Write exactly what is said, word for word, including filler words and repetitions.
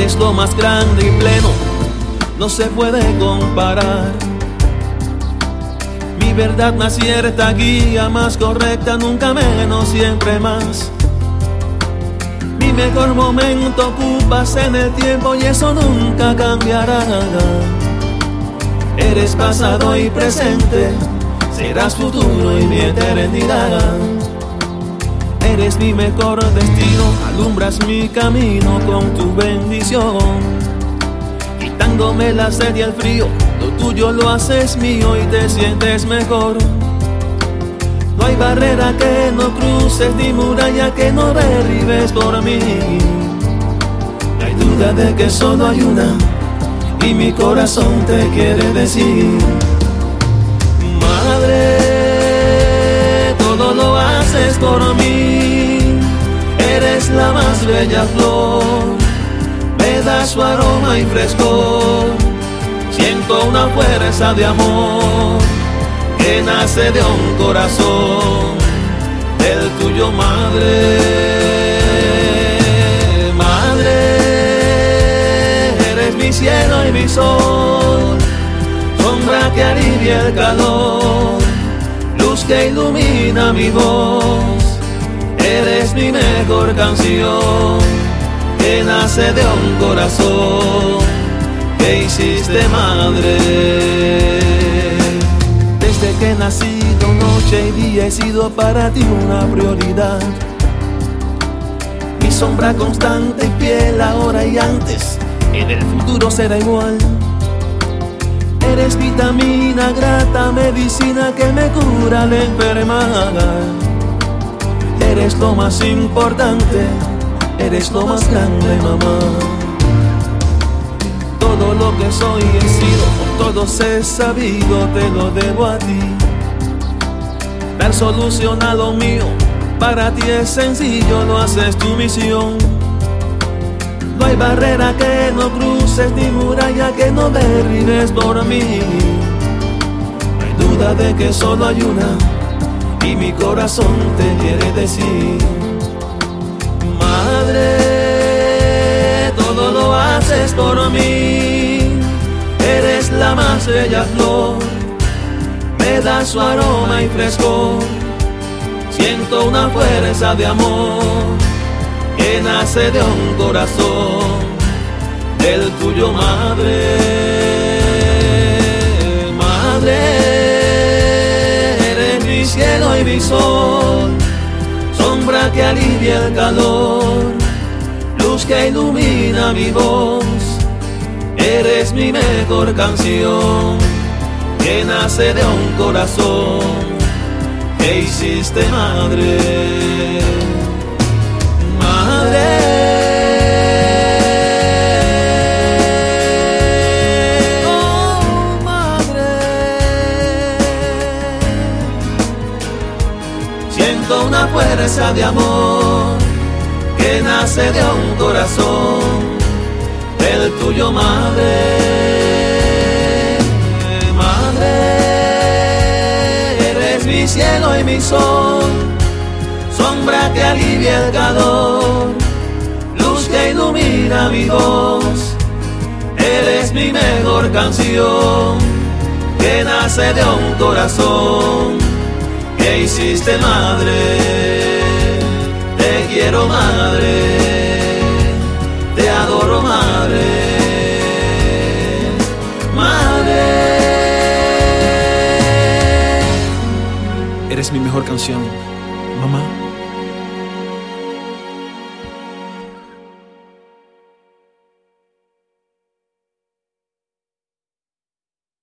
Eres lo más grande y pleno, no se puede comparar. Mi verdad más cierta, guía más correcta, nunca menos, siempre más. Mi mejor momento ocupas en el tiempo y eso nunca cambiará. Eres pasado y presente, serás futuro y mi eternidad. Eres mi mejor destino, alumbras mi camino con tu bendición, quitándome la sed y el frío, lo tuyo lo haces mío y te sientes mejor. No hay barrera que no cruces, ni muralla que no derribes por mí. No hay duda de que solo hay una, y mi corazón te quiere decir: Madre, todo lo haces por mí. Eres la más bella flor, me das su aroma y frescor. Siento una fuerza de amor que nace de un corazón del tuyo, madre. Madre, eres mi cielo y mi sol, sombra que alivia el calor, luz que ilumina mi voz. Eres mi mejor canción que nace de un corazón que hiciste, madre. Desde que he nacido, noche y día he sido para ti una prioridad. Mi sombra constante y fiel ahora y antes, en el futuro será igual. Eres vitamina grata, medicina que me cura la enfermedad. Eres lo más importante, eres lo más grande, mamá. Todo lo que soy y he sido, por todos he sabido, te lo debo a ti. Dar solución a lo mío, para ti es sencillo, lo haces tu misión. No hay barrera que no cruces, ni muralla que no derribes por mí. No hay duda de que solo hay una, y mi corazón te quiere decir: Madre, todo lo haces por mí. Eres la más bella flor, me das su aroma y frescor. Siento una fuerza de amor que nace de un corazón del tuyo, madre. Madre, eres mi cielo y mi sol, sombra que alivia el calor, luz que ilumina mi voz. Eres mi mejor canción que nace de un corazón que hiciste, madre. Madre, oh madre, siento una fuerza de amor que nace de un corazón del tuyo, madre. Madre, eres mi cielo y mi sol, sombra que alivia el calor, luz que ilumina mi voz. Eres mi mejor canción que nace de un corazón que hiciste, madre. Te quiero, madre, te adoro, madre. Madre, Eres mi mejor canción, mamá.